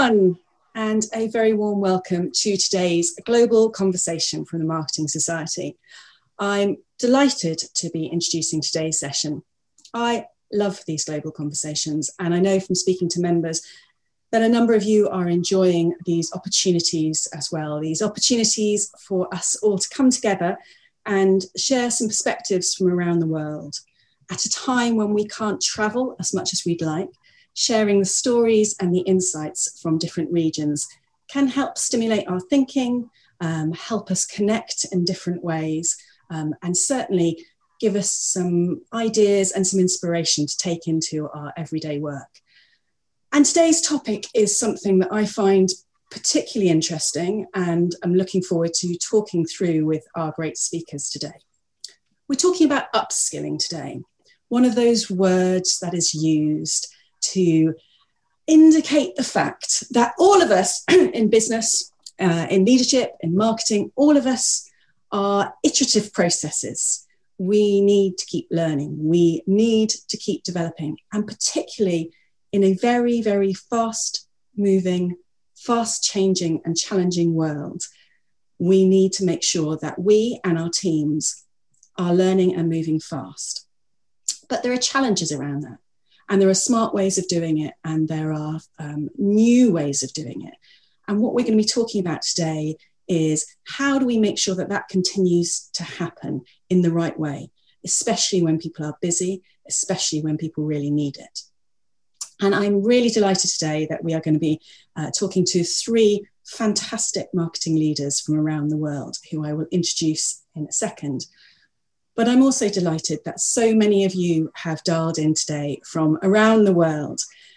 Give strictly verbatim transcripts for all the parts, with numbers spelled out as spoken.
everyone, and a very warm welcome to today's global conversation from the Marketing Society. I'm delighted to be introducing today's session. I love these global conversations, and I know from speaking to members that a number of you are enjoying these opportunities as well, these opportunities for us all to come together and share some perspectives from around the world. At a time when we can't travel as much as we'd like, sharing the stories and the insights from different regions can help stimulate our thinking, um, help us connect in different ways, um, and certainly give us some ideas and some inspiration to take into our everyday work. And today's topic is something that I find particularly interesting, and I'm looking forward to talking through with our great speakers today. We're talking about upskilling today, one of those words that is used to indicate the fact that all of us in business, uh, in leadership, in marketing, all of us are iterative processes. We need to keep learning. We need to keep developing, and particularly in a very, very fast moving, fast changing and challenging world, we need to make sure that we and our teams are learning and moving fast. But there are challenges around that. And there are smart ways of doing it, and there are um, new ways of doing it. And what we're going to be talking about today is how do we make sure that that continues to happen in the right way, especially when people are busy, especially when people really need it. And I'm really delighted today that we are going to be uh, talking to three fantastic marketing leaders from around the world, who I will introduce in a second. But I'm also delighted that so many of you have dialed in today from around the world.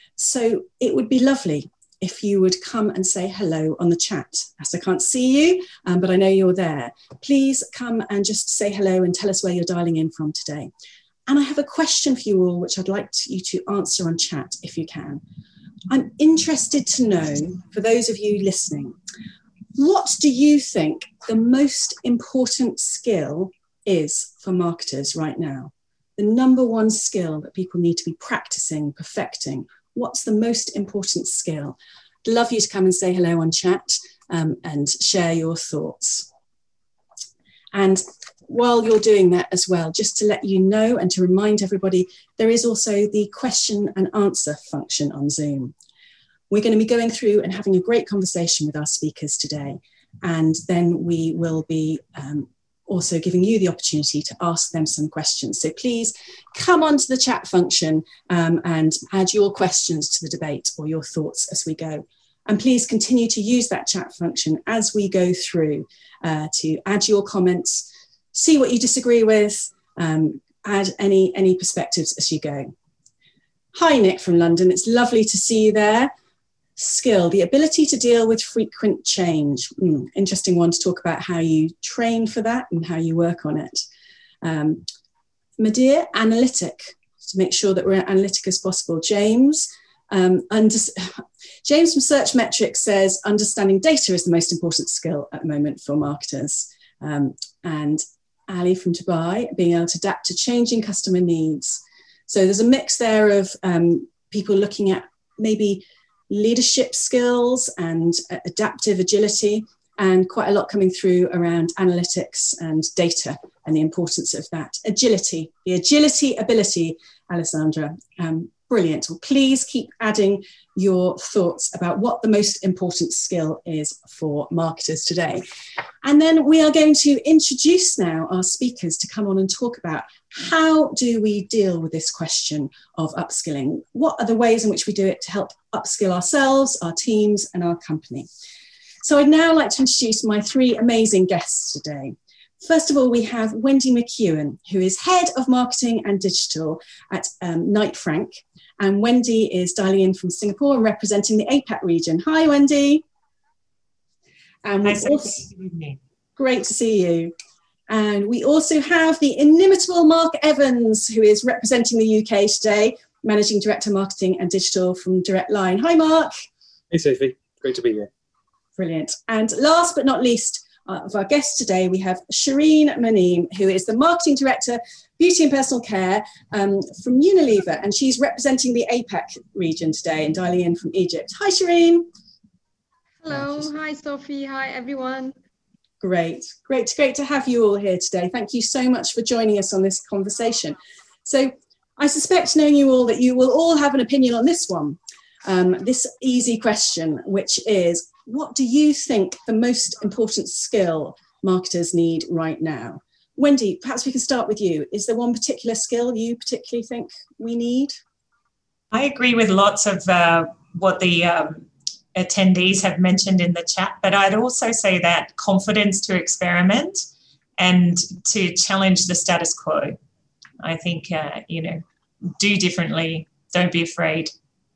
So it would be lovely if you would come and say hello on the chat. As I can't see you, um, but I know you're there. Please come and just say hello and tell us where you're dialing in from today. And I have a question for you all, which I'd like you to answer on chat if you can. I'm interested to know, for those of you listening, what do you think the most important skill is for marketers right now? The number one skill that people need to be practicing, perfecting. What's the most important skill? I'd love you to come and say hello on chat um, and share your thoughts. And while you're doing that as well, just to let you know and to remind everybody, there is also the question and answer function on Zoom. We're going to be going through and having a great conversation with our speakers today. And then we will be um, also giving you the opportunity to ask them some questions. So please come onto the chat function um, and add your questions to the debate or your thoughts as we go. And please continue to use that chat function as we go through uh, to add your comments, see what you disagree with, um, add any, any perspectives as you go. Hi, Nick from London. It's lovely to see you there. Skill, the ability to deal with frequent change. Mm, interesting one to talk about how you train for that and how you work on it. Um, Madeir, analytic, to make sure that we're as analytic as possible. James, um, under, James from Searchmetrics says understanding data is the most important skill at the moment for marketers. Um, and Ali from Dubai, being able to adapt to changing customer needs. So there's a mix there of um, people looking at maybe leadership skills and adaptive agility, and quite a lot coming through around analytics and data and the importance of that. Agility, the agility ability, Alessandra, um, brilliant. Well, please keep adding your thoughts about what the most important skill is for marketers today. And then we are going to introduce now our speakers to come on and talk about how do we deal with this question of upskilling? What are the ways in which we do it to help upskill ourselves, our teams, and our company? So I'd now like to introduce my three amazing guests today. First of all, we have Wendy McEwen, who is Head of Marketing and Digital at um, Knight Frank. And Wendy is dialing in from Singapore and representing the APAC region. Hi, Wendy. And we Hi, also, great to see you. And we also have the inimitable Mark Evans, who is representing the U K today, Managing Director Marketing and Digital from Direct Line. Hi, Mark. Hey, Sophie. Great to be here. Brilliant. And last but not least, Uh, of our guests today, we have Shireen Muneem, who is the Marketing Director, Beauty and Personal Care um, from Unilever, and she's representing the APAC region today and dialing in from Egypt. Hi, Shireen. Hello, hi Sophie, hi everyone. Great, great, great to have you all here today. Thank you so much for joining us on this conversation. So I suspect, knowing you all, that you will all have an opinion on this one, um, this easy question, which is, what do you think the most important skill marketers need right now? Wendy, perhaps we can start with you. Is there one particular skill you particularly think we need? I agree with lots of uh, what the um, attendees have mentioned in the chat, but I'd also say that confidence to experiment and to challenge the status quo. I think, uh, you know, do differently, don't be afraid.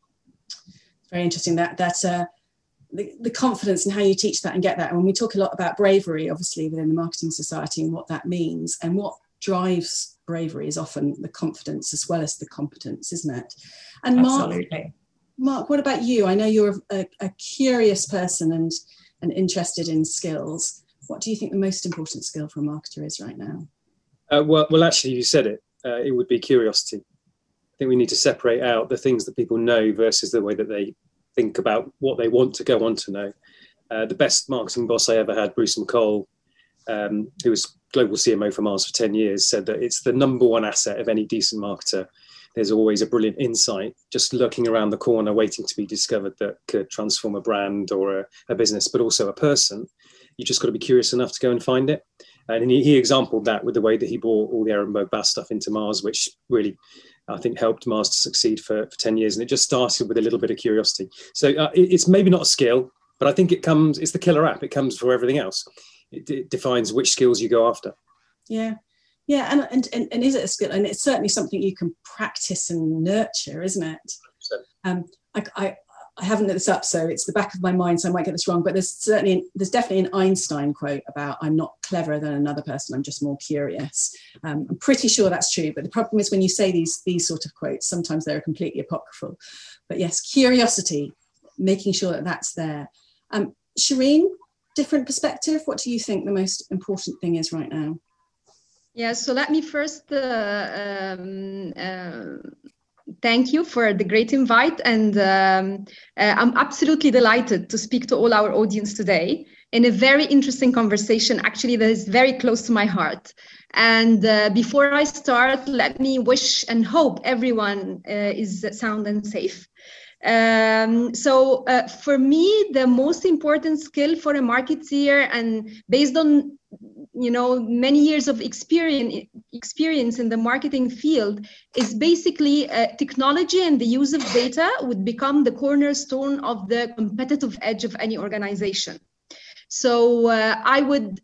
Very interesting, that, that uh, the, the confidence and how you teach that and get that. And when we talk a lot about bravery, obviously, within the Marketing Society and what that means, and what drives bravery is often the confidence as well as the competence, isn't it? And Absolutely. Mark, Mark, what about you? I know you're a, a curious person and, and interested in skills. What do you think the most important skill for a marketer is right now? Uh, well, well, actually, you said it. Uh, it would be curiosity. I think we need to separate out the things that people know versus the way that they think about what they want to go on to know. Uh, the best marketing boss I ever had, Bruce McCall, um, who was global C M O for Mars for ten years, said that it's the number one asset of any decent marketer. There's always a brilliant insight just lurking around the corner waiting to be discovered that could transform a brand or a, a business, but also a person. You just got to be curious enough to go and find it. And he, he exampled that with the way that he brought all the Ehrenberg Bass stuff into Mars, which really, I think, helped Mars to succeed for, for ten years. And it just started with a little bit of curiosity. So uh, it, it's maybe not a skill, but I think it comes, it's the killer app. It comes for everything else. It, it defines which skills you go after. Yeah. Yeah, and, and, and, and is it a skill? And it's certainly something you can practice and nurture, isn't it? Um, I, I, I haven't looked this up, so it's the back of my mind, so I might get this wrong, but there's certainly, there's definitely an Einstein quote about, I'm not cleverer than another person, I'm just more curious. Um, I'm pretty sure that's true, but the problem is when you say these, these sort of quotes, sometimes they're completely apocryphal. But yes, curiosity, making sure that that's there. Um, Shireen, different perspective, what do you think the most important thing is right now? Yeah, so let me first uh, um, uh, thank you for the great invite. And um, uh, I'm absolutely delighted to speak to all our audience today in a very interesting conversation, actually, that is very close to my heart. And uh, before I start, let me wish and hope everyone uh, is sound and safe. Um, so uh, for me, the most important skill for a marketeer, and based on you know, many years of experience, experience in the marketing field, is basically uh, technology and the use of data would become the cornerstone of the competitive edge of any organization. So uh, I would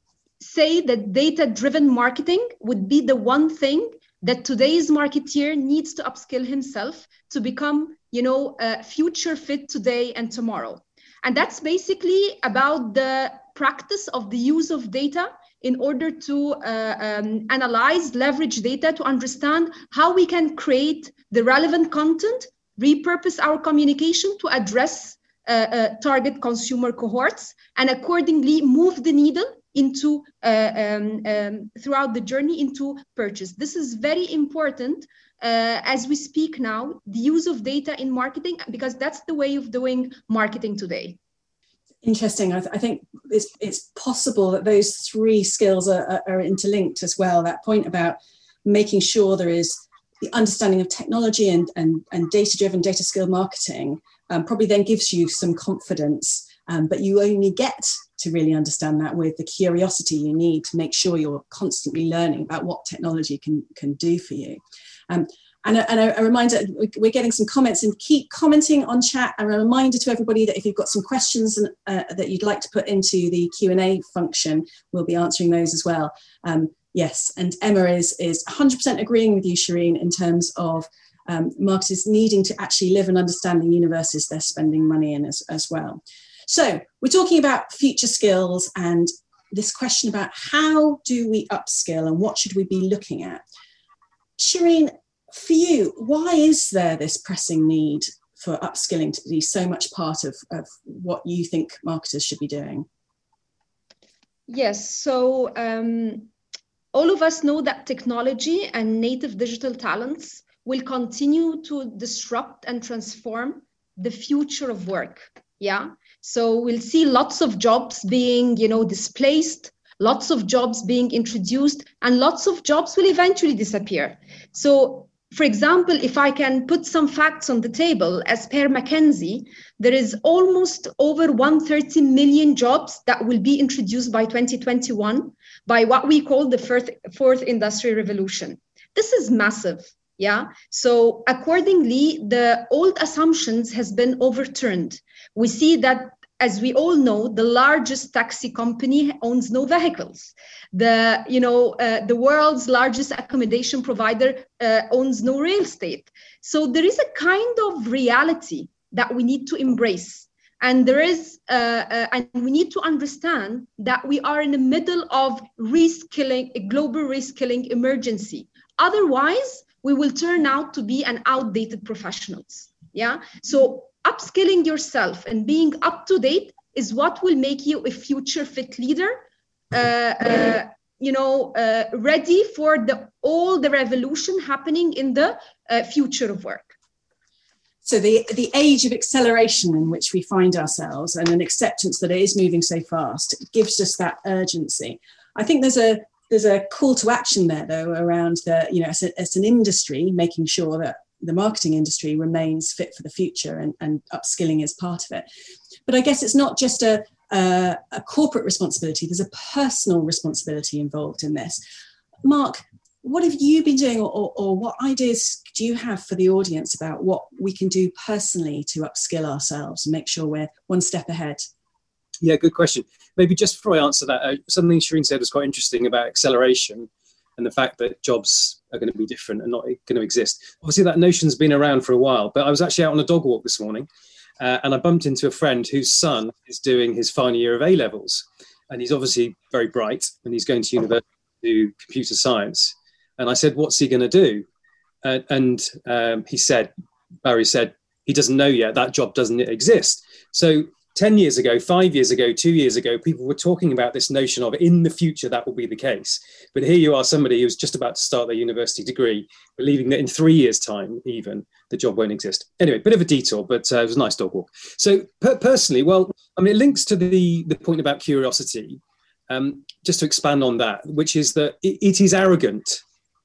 say that data-driven marketing would be the one thing that today's marketeer needs to upskill himself to become, you know, uh, future fit today and tomorrow. And that's basically about the practice of the use of data in order to uh, um, analyze, leverage data to understand how we can create the relevant content, repurpose our communication to address uh, uh, target consumer cohorts, and accordingly move the needle into uh, um, um, throughout the journey into purchase. This is very important uh, as we speak now, the use of data in marketing, because that's the way of doing marketing today. Interesting. I, th I think it's, it's possible that those three skills are, are, are interlinked as well. That point about making sure there is the understanding of technology and, and, and data-driven, data-skilled marketing um, probably then gives you some confidence, um, but you only get to really understand that with the curiosity you need to make sure you're constantly learning about what technology can, can do for you. Um, And a, and a reminder, we're getting some comments, and keep commenting on chat. And a reminder to everybody that if you've got some questions and, uh, that you'd like to put into the Q and A function, we'll be answering those as well. Um, yes, and Emma is, is one hundred percent agreeing with you, Shireen, in terms of um, marketers needing to actually live and understand the universes they're spending money in as, as well. So we're talking about future skills and this question about how do we upskill and what should we be looking at? Shireen, for you, why is there this pressing need for upskilling to be so much part of, of what you think marketers should be doing? Yes, so um, all of us know that technology and native digital talents will continue to disrupt and transform the future of work. Yeah, So we'll see lots of jobs being, you know, displaced, lots of jobs being introduced, and lots of jobs will eventually disappear. So, for example, if I can put some facts on the table, as per McKinsey, there is almost over one hundred thirty million jobs that will be introduced by twenty twenty-one by what we call the fourth, fourth industrial revolution. This is massive, yeah? So accordingly, the old assumptions has been overturned. We see that, as we all know, the largest taxi company owns no vehicles. The, you know, uh, the world's largest accommodation provider uh, owns no real estate. So there is a kind of reality that we need to embrace. And there is, uh, uh, and we need to understand that we are in the middle of reskilling, a global reskilling emergency. Otherwise, we will turn out to be an outdated professionals. Yeah. So upskilling yourself and being up to date is what will make you a future fit leader, uh, uh, you know, uh, ready for the all the revolution happening in the uh, future of work. So the, the age of acceleration in which we find ourselves, and an acceptance that it is moving so fast, gives us that urgency. I think there's a there's a call to action there, though, around the, you know, as, a, as an industry, making sure that the marketing industry remains fit for the future, and, and upskilling is part of it. But I guess it's not just a, a, a corporate responsibility, there's a personal responsibility involved in this. Mark, what have you been doing, or, or, or what ideas do you have for the audience about what we can do personally to upskill ourselves and make sure we're one step ahead? Yeah, good question. Maybe just before I answer that, uh, something Shireen said was quite interesting about acceleration and the fact that jobs are going to be different and not going to exist. Obviously, that notion's been around for a while, but I was actually out on a dog walk this morning uh, and I bumped into a friend whose son is doing his final year of A-levels. And he's obviously very bright and he's going to university to do computer science. And I said, what's he going to do? Uh, and um, he said, Barry said, he doesn't know yet. That job doesn't exist. So ten years ago, five years ago, two years ago, people were talking about this notion of in the future that will be the case. But here you are, somebody who's just about to start their university degree, believing that in three years' time, even, the job won't exist. Anyway, bit of a detour, but uh, it was a nice dog walk. So per- personally, well, I mean, it links to the, the point about curiosity, um, just to expand on that, which is that it, it is arrogant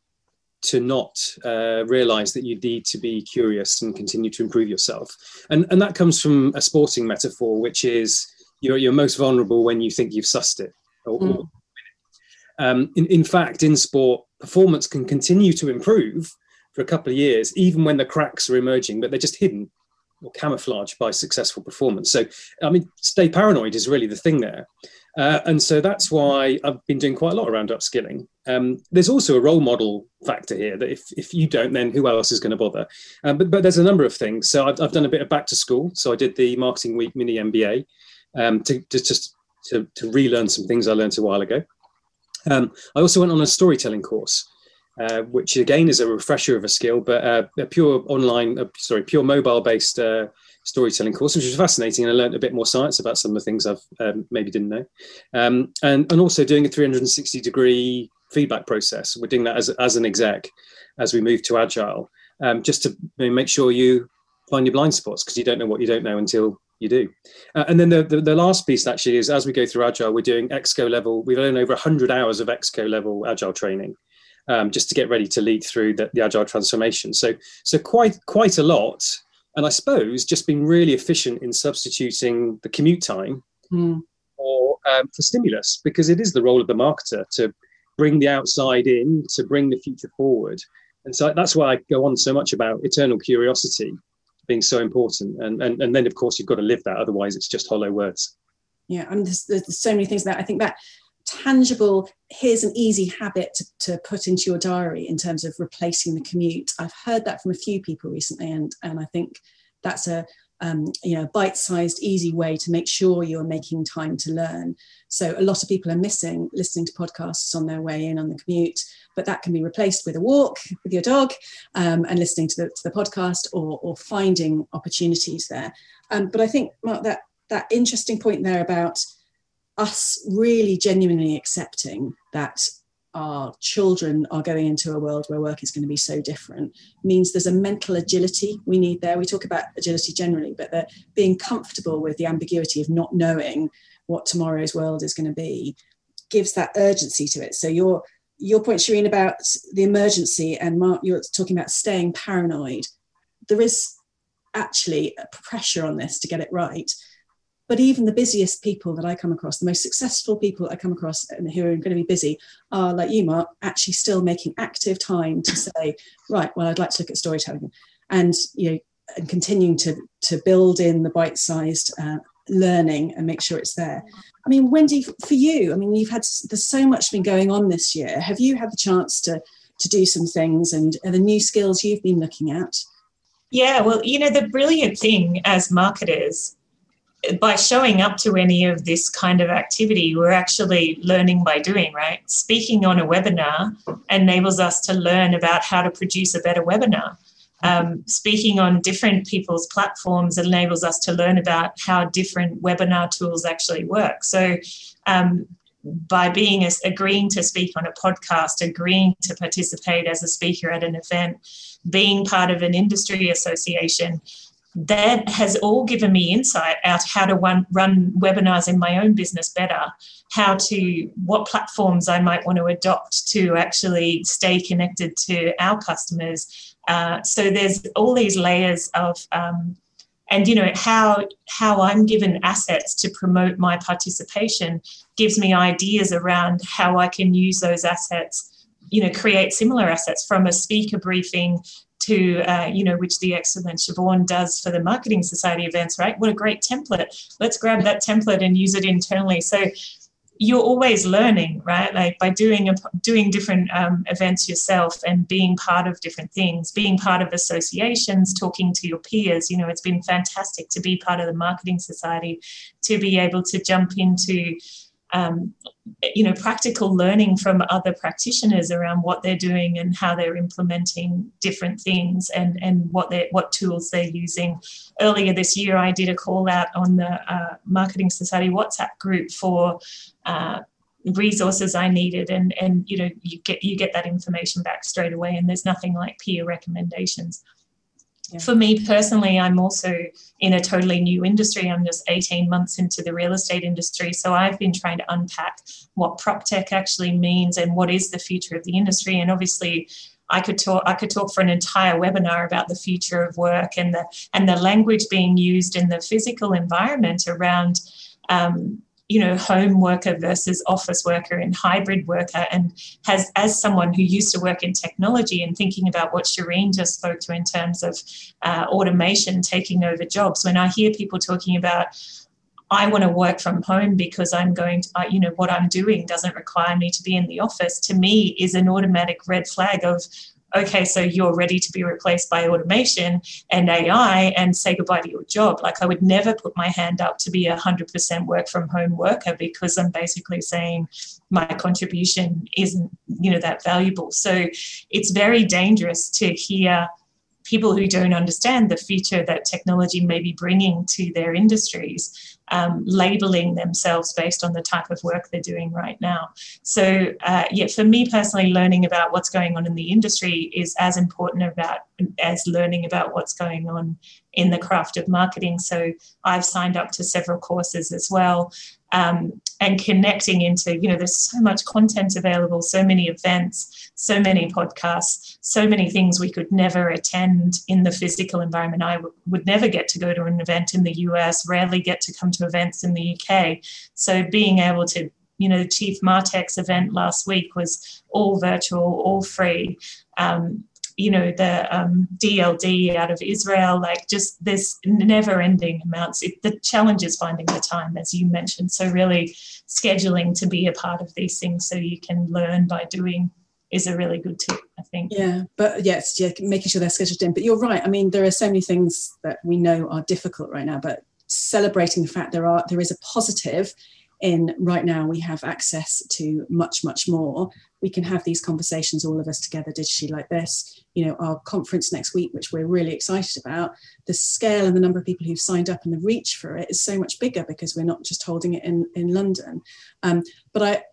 to not uh, realize that you need to be curious and continue to improve yourself. And, and that comes from a sporting metaphor, which is you're, you're most vulnerable when you think you've sussed it. Or, mm. or, um, in, in fact, in sport, performance can continue to improve for a couple of years, even when the cracks are emerging, but they're just hidden or camouflaged by successful performance. So, I mean, stay paranoid is really the thing there. Uh, and so that's why I've been doing quite a lot around upskilling. Um, there's also a role model factor here that if, if you don't, then who else is going to bother? Um, but, but there's a number of things. So I've, I've done a bit of back to school. So I did the Marketing Week mini M B A um, to, to just to, to relearn some things I learned a while ago. Um, I also went on a storytelling course, uh, which again is a refresher of a skill, but uh, a pure online, uh, sorry, pure mobile-based uh, storytelling course, which was fascinating, and I learned a bit more science about some of the things I've um, maybe didn't know, um, and and also doing a three hundred sixty degree feedback process. We're doing that as as an exec as we move to agile, um, just to make sure you find your blind spots, because you don't know what you don't know until you do. Uh, and then the, the the last piece actually is, as we go through agile, we're doing exco level. We've done over one hundred hours of exco level agile training, um, just to get ready to lead through the, the agile transformation. So so quite quite a lot. And I suppose just being really efficient in substituting the commute time mm. for, um, for stimulus, because it is the role of the marketer to bring the outside in, to bring the future forward. And so that's why I go on so much about eternal curiosity being so important. And, and, and then, of course, you've got to live that. Otherwise, it's just hollow words. Yeah, and there's, there's so many things that I think that tangible, here's an easy habit to, to put into your diary in terms of replacing the commute. I've heard that from a few people recently, and and I think that's a um, you know bite-sized, easy way to make sure you're making time to learn. So a lot of people are missing listening to podcasts on their way in on the commute, but that can be replaced with a walk with your dog, um, and listening to the to the podcast, or or finding opportunities there. Um, but I think, Mark, that that interesting point there about us really genuinely accepting that our children are going into a world where work is going to be so different, means there's a mental agility we need there. We talk about agility generally, but that being comfortable with the ambiguity of not knowing what tomorrow's world is going to be gives that urgency to it. So your your point, Shireen, about the emergency, and Mark, you're talking about staying paranoid. There is actually a pressure on this to get it right. But even the busiest people that I come across, the most successful people I come across and who are going to be busy are, like you, Mark, actually still making active time to say, right, well, I'd like to look at storytelling, and, you know, and continuing to, to build in the bite-sized uh, learning and make sure it's there. I mean, Wendy, for you, I mean, you've had, there's so much been going on this year. Have you had the chance to, to do some things, and are the new skills you've been looking at? Yeah, well, you know, the brilliant thing as marketers, by showing up to any of this kind of activity, we're actually learning by doing, right? Speaking on a webinar enables us to learn about how to produce a better webinar. Um, speaking on different people's platforms enables us to learn about how different webinar tools actually work. So um, by being a, agreeing to speak on a podcast, agreeing to participate as a speaker at an event, being part of an industry association, that has all given me insight out how to run, run webinars in my own business better, how to, what platforms I might want to adopt to actually stay connected to our customers. Uh, so there's all these layers of, um, and, you know, how, how I'm given assets to promote my participation gives me ideas around how I can use those assets, you know, create similar assets, from a speaker briefing to, uh, you know, which the excellent Siobhan does for the Marketing Society events, right? What a great template. Let's grab that template and use it internally. So you're always learning, right? Like by doing a, doing different um, events yourself and being part of different things, being part of associations, talking to your peers. You know, it's been fantastic to be part of the Marketing Society, to be able to jump into Um, you know, practical learning from other practitioners around what they're doing and how they're implementing different things, and, and what they what tools they're using. Earlier this year, I did a call out on the uh, Marketing Society WhatsApp group for uh, resources I needed, and and you know, you get you get that information back straight away, and there's nothing like peer recommendations. Yeah. For me personally, I'm also in a totally new industry. I'm just eighteen months into the real estate industry. So I've been trying to unpack what prop tech actually means and what is the future of the industry. And obviously I could talk I could talk for an entire webinar about the future of work and the and the language being used in the physical environment around um, you know, home worker versus office worker and hybrid worker. And has, as someone who used to work in technology and thinking about what Shireen just spoke to in terms of uh, automation taking over jobs, when I hear people talking about, I want to work from home because I'm going to, uh, you know, what I'm doing doesn't require me to be in the office, to me is an automatic red flag of, okay, so you're ready to be replaced by automation and A I and say goodbye to your job. Like, I would never put my hand up to be a one hundred percent work from home worker, because I'm basically saying my contribution isn't, you know, that valuable. So it's very dangerous to hear people who don't understand the future that technology may be bringing to their industries, um, labeling themselves based on the type of work they're doing right now. So, uh, yeah, for me personally, learning about what's going on in the industry is as important about as learning about what's going on in the craft of marketing. So I've signed up to several courses as well. Um, and connecting into, you know, there's so much content available, so many events, so many podcasts, so many things we could never attend in the physical environment. I w- would never get to go to an event in the U S, rarely get to come to events in the U K. So being able to, you know, the Chief Martech's event last week was all virtual, all free. Um, you know, the um, D L D out of Israel, like just this never ending amounts. It, the challenge is finding the time, as you mentioned. So really scheduling to be a part of these things so you can learn by doing is a really good tip, I think. Yeah, but yes, yeah, making sure they're scheduled in. But you're right. I mean, there are so many things that we know are difficult right now, but celebrating the fact there are there is a positive in right now we have access to much, much more. We can have these conversations, all of us together digitally like this. You know, our conference next week, which we're really excited about, the scale and the number of people who've signed up and the reach for it is so much bigger because we're not just holding it in, in London. Um, but I,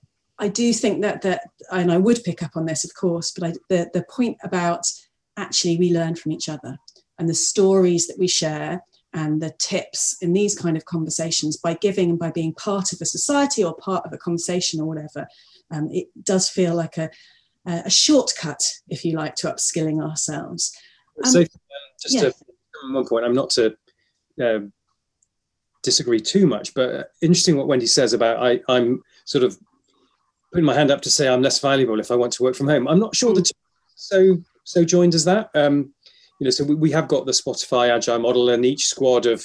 I do think that, that, and I would pick up on this, of course, but I, the, the point about actually we learn from each other and the stories that we share and the tips in these kind of conversations by giving and by being part of a society or part of a conversation or whatever, um, it does feel like a, a shortcut, if you like, to upskilling ourselves. Um, so um, just yeah. to one point, I'm not to uh, disagree too much, but interesting what Wendy says about I, I'm sort of putting my hand up to say I'm less valuable if I want to work from home. I'm not sure that so so joined as that. Um, you know, so we, we have got the Spotify Agile model, and each squad of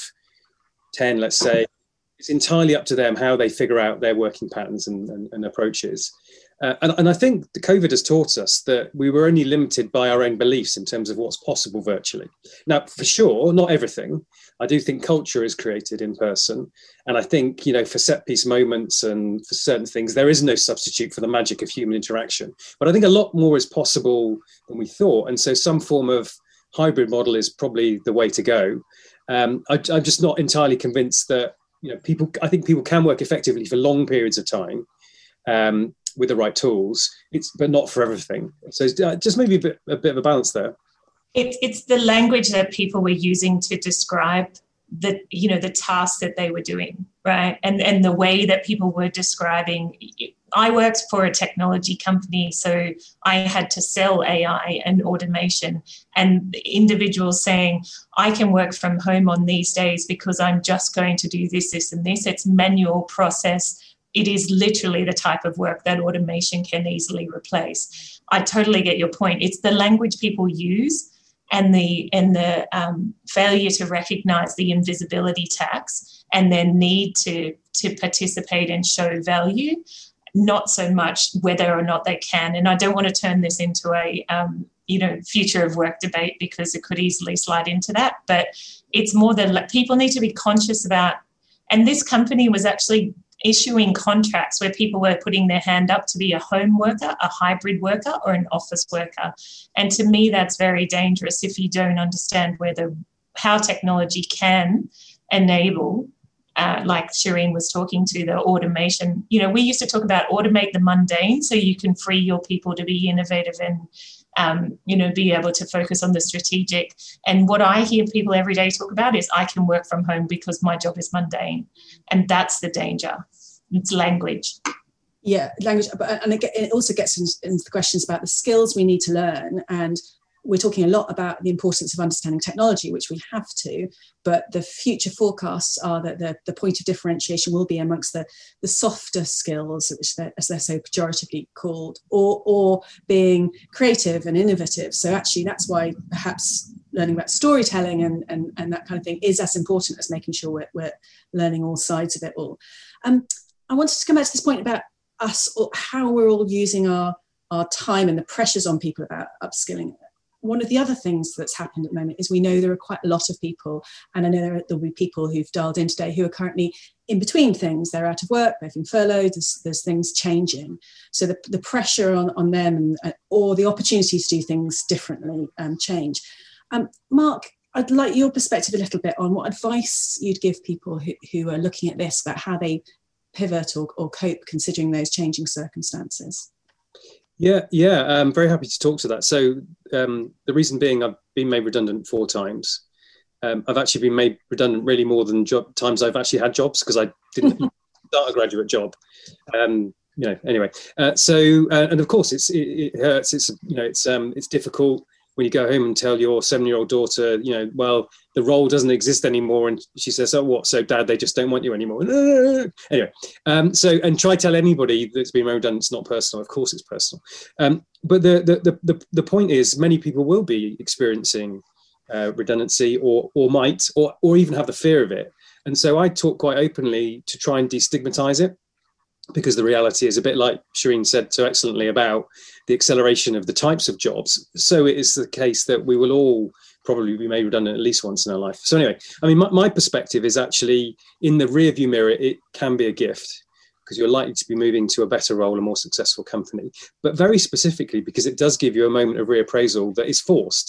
ten, let's say, it's entirely up to them how they figure out their working patterns and, and, and approaches. Uh, and, and I think the COVID has taught us that we were only limited by our own beliefs in terms of what's possible virtually. Now, for sure, not everything. I do think culture is created in person. And I think, you know, for set piece moments and for certain things, there is no substitute for the magic of human interaction. But I think a lot more is possible than we thought. And so some form of hybrid model is probably the way to go. Um, I, I'm just not entirely convinced that, you know, people, I think people can work effectively for long periods of time. Um, with the right tools, it's but not for everything. So it's, uh, just maybe a bit, a bit of a balance there. It, it's the language that people were using to describe the, you know, the tasks that they were doing, right? And and the way that people were describing. I worked for a technology company, so I had to sell A I and automation, and individuals saying, I can work from home on these days because I'm just going to do this, this, and this. It's manual process. It is literally the type of work that automation can easily replace. I totally get your point. It's the language people use and the and the um, failure to recognise the invisibility tax and their need to, to participate and show value, not so much whether or not they can. And I don't want to turn this into a um, you know, future of work debate because it could easily slide into that. But it's more that people need to be conscious about, and this company was actually issuing contracts where people were putting their hand up to be a home worker, a hybrid worker, or an office worker. And to me, that's very dangerous if you don't understand where the, how technology can enable, uh, like Shireen was talking to, the automation. You know, we used to talk about automate the mundane so you can free your people to be innovative and Um, you know, be able to focus on the strategic. And what I hear people every day talk about is I can work from home because my job is mundane. And that's the danger. It's language. Yeah, language. But, and it also gets into the questions about the skills we need to learn. And we're talking a lot about the importance of understanding technology, which we have to, but the future forecasts are that the, the point of differentiation will be amongst the, the softer skills, which they're, as they're so pejoratively called, or, or being creative and innovative. So actually that's why perhaps learning about storytelling and, and, and that kind of thing is as important as making sure we're, we're learning all sides of it all. Um, I wanted to come back to this point about us, or how we're all using our, our time and the pressures on people about upskilling. One of the other things that's happened at the moment is we know there are quite a lot of people, and I know there will be people who've dialed in today who are currently in between things. They're out of work, they've been furloughed, there's, there's things changing. So the, the pressure on, on them and, or the opportunity to do things differently um, change. Um, Mark, I'd like your perspective a little bit on what advice you'd give people who, who are looking at this about how they pivot or, or cope considering those changing circumstances. Yeah, yeah, I'm very happy to talk to that. So um, the reason being I've been made redundant four times. Um, I've actually been made redundant really more than job times I've actually had jobs because I didn't start a graduate job. Um, you know, anyway. Uh, so uh, and of course it's it, it hurts. It's you know it's um it's difficult when you go home and tell your seven-year-old daughter, you know, well, the role doesn't exist anymore. And she says, oh, what? So, Dad, they just don't want you anymore. Anyway, um, so, and try to tell anybody that's been redundant, it's not personal. Of course it's personal. Um, but the, the, the, the point is many people will be experiencing uh, redundancy or, or might, or, or even have the fear of it. And so I talk quite openly to try and destigmatize it, because the reality is a bit like Shireen said so excellently about the acceleration of the types of jobs. So it is the case that we will all probably be made redundant at least once in our life. So anyway, I mean, my, my perspective is actually in the rearview mirror, it can be a gift because you're likely to be moving to a better role, a more successful company, but very specifically because it does give you a moment of reappraisal that is forced.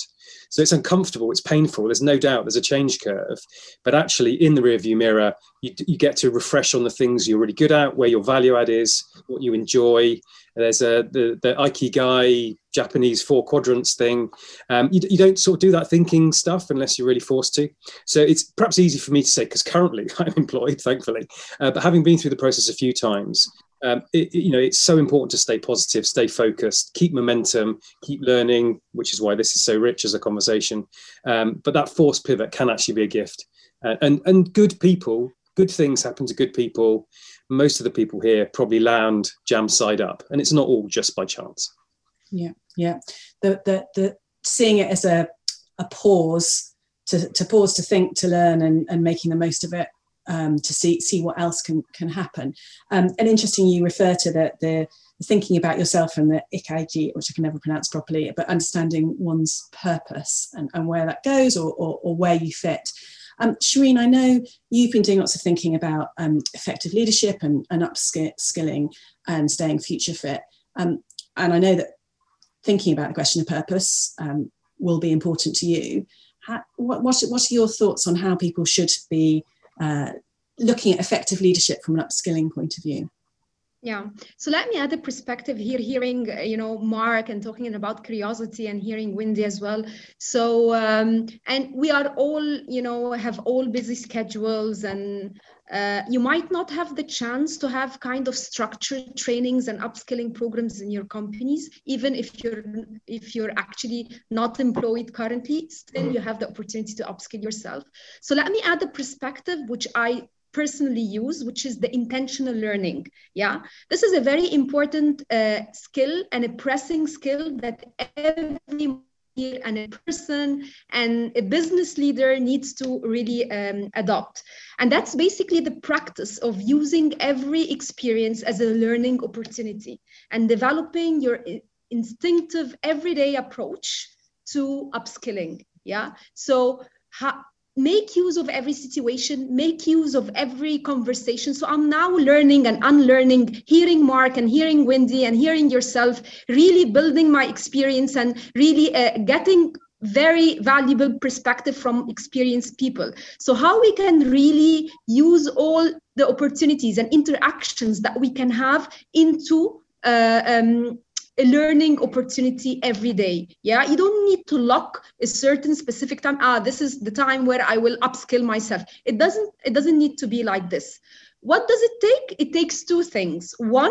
So it's uncomfortable, it's painful, there's no doubt there's a change curve, but actually in the rearview mirror, you, you get to refresh on the things you're really good at, where your value add is, what you enjoy. There's a the, the Ikigai Japanese four quadrants thing. Um, you, you don't sort of do that thinking stuff unless you're really forced to. So it's perhaps easy for me to say, because currently I'm employed, thankfully, uh, but having been through the process a few times, um, it, you know, it's so important to stay positive, stay focused, keep momentum, keep learning, which is why this is so rich as a conversation. Um, but that forced pivot can actually be a gift. Uh, and, and good people, good things happen to good people. Most of the people here probably land jam side up, and it's not all just by chance. Yeah, yeah. The the the seeing it as a a pause to to pause to think, to learn, and and making the most of it, um, to see see what else can can happen. Um, and interesting, you refer to the the thinking about yourself and the Ikigai, which I can never pronounce properly, but understanding one's purpose and, and where that goes, or, or or where you fit. Um, Shireen, I know you've been doing lots of thinking about um, effective leadership and, and upskilling and staying future fit. Um, and I know that thinking about the question of purpose um, will be important to you. How, what, what, what are your thoughts on how people should be uh, looking at effective leadership from an upskilling point of view? Yeah. So let me add a perspective here, hearing, you know, Mark and talking about curiosity, and hearing Wendy as well. So, um, and we are all, you know, have all busy schedules, and uh, you might not have the chance to have kind of structured trainings and upskilling programs in your companies, even if you're, if you're actually not employed currently, still you have the opportunity to upskill yourself. So let me add a perspective, which I personally use, which is the intentional learning. Yeah, this is a very important uh, skill and a pressing skill that every and a person and a business leader needs to really um, adopt. And that's basically the practice of using every experience as a learning opportunity and developing your instinctive everyday approach to upskilling. Yeah, so how make use of every situation, make use of every conversation. So I'm now learning and unlearning, hearing Mark and hearing Wendy and hearing yourself, really building my experience and really uh, getting very valuable perspective from experienced people. So how we can really use all the opportunities and interactions that we can have into uh, um, a learning opportunity every day. Yeah, you don't need to lock a certain specific time. Ah, this is the time where I will upskill myself. It doesn't, it doesn't need to be like this. What does it take? It takes two things. One,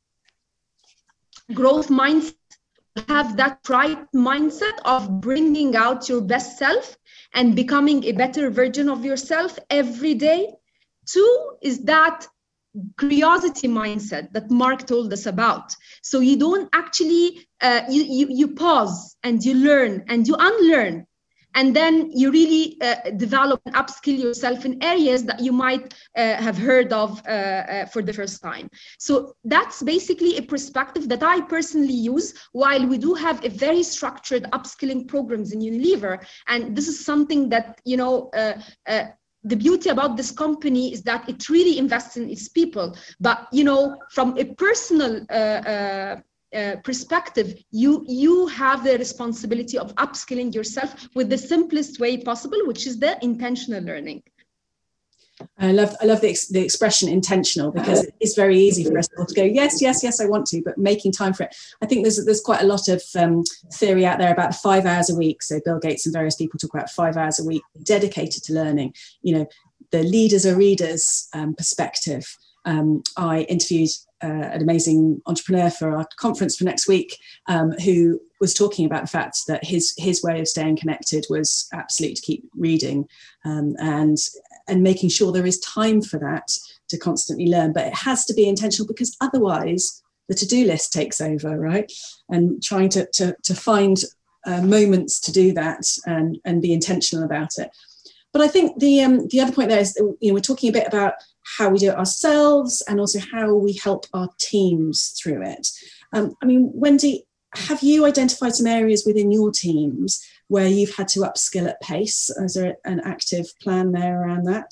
growth mindset. Have that right mindset of bringing out your best self and becoming a better version of yourself every day. Two is that curiosity mindset that Mark told us about. So you don't actually, uh, you, you, you pause and you learn and you unlearn. And then you really uh, develop and upskill yourself in areas that you might uh, have heard of uh, uh, for the first time. So that's basically a perspective that I personally use, while we do have a very structured upskilling programs in Unilever. And this is something that, you know, uh, uh, the beauty about this company is that it really invests in its people. But, you know, from a personal uh, uh, uh, perspective, you, you have the responsibility of upskilling yourself with the simplest way possible, which is the intentional learning. I love, I love the, ex the expression intentional, because it's very easy for us all to go, yes, yes, yes, I want to, but making time for it. I think there's, there's quite a lot of um, theory out there about five hours a week. So Bill Gates and various people talk about five hours a week dedicated to learning. You know, the leaders are readers um, perspective. Um, I interviewed uh, an amazing entrepreneur for our conference for next week, um, who was talking about the fact that his his way of staying connected was absolutely to keep reading um, and and making sure there is time for that to constantly learn. But it has to be intentional, because otherwise the to-do list takes over, right? And trying to to, to find uh, moments to do that and and be intentional about it. But I think the um, the other point there is, you know, we're talking a bit about how we do it ourselves and also how we help our teams through it. Um, I mean, Wendy, have you identified some areas within your teams where you've had to upskill at pace? Is there an active plan there around that?